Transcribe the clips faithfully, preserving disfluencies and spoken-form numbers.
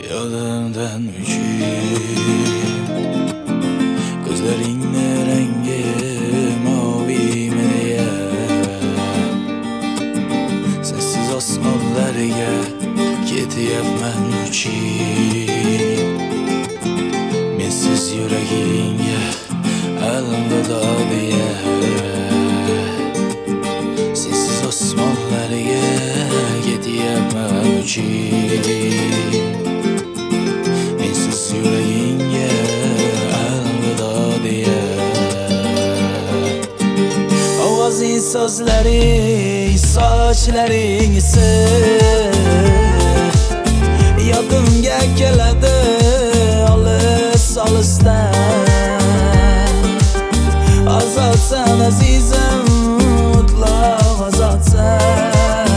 Yodimdan uchib ko'zlaringni rangi moviymi deya sensiz osmonlarga ketyapman uchib mensiz yuragingga alvido deya sensiz osmonlarga ketyapman uchib yuragingga alvido deya ovozing so'zlaring sochlaring isi yodimga keladi olis olisdan ozodsan azizim mutlaq ozodsan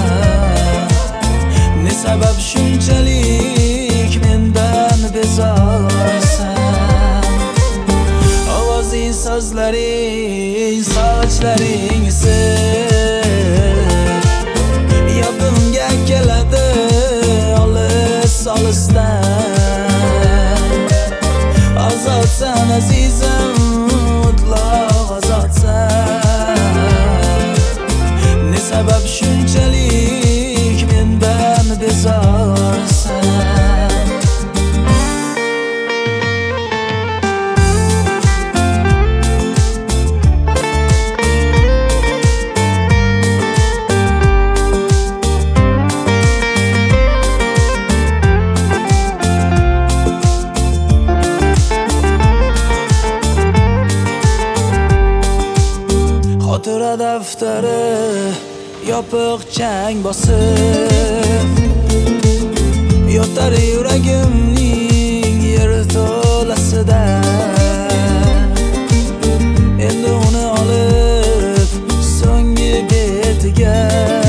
ne sabab shunchalik mendan bezorsan ovozing so'zlaring sochlaring isi yodimga keladi olis olisdan ozodsan azizim mutlaq ozodsan ne sabab shunchalik mendan bezorsan xotira daftari yopiq chang bosib yotar yuragimning yerto'lasida endi uni olib so'nggi betiga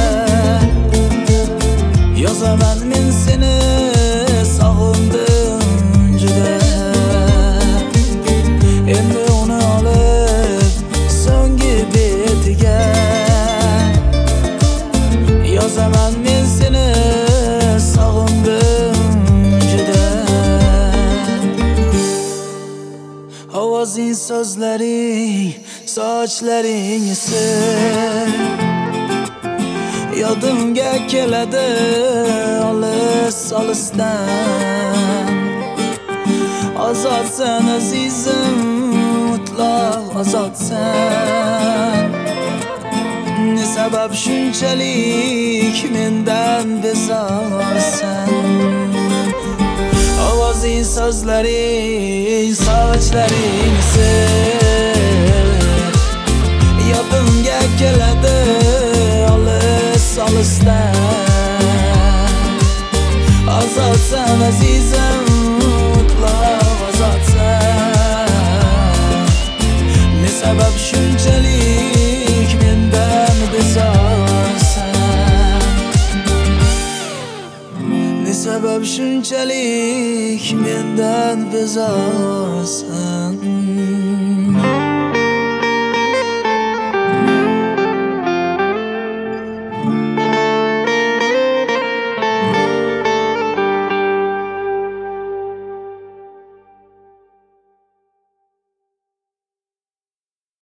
yozaman men seni sog'indim juda endi uni olib so'nggi betiga yozaman men seni sog'indim juda ovozing so'zlaring sochlaring isi yodimga keladi olis olisdan ozodsan azizim mutlaq ozodsan ne sabab shunchalik mendan bezorsan ovozing so'zlaring sochlaring isi yodimga keladi olis olisdan ozodsan azizim mutlaq ozodsan ne sabab shunchalik mendan bezorsan ne sabab shunchalik mendan bezorsan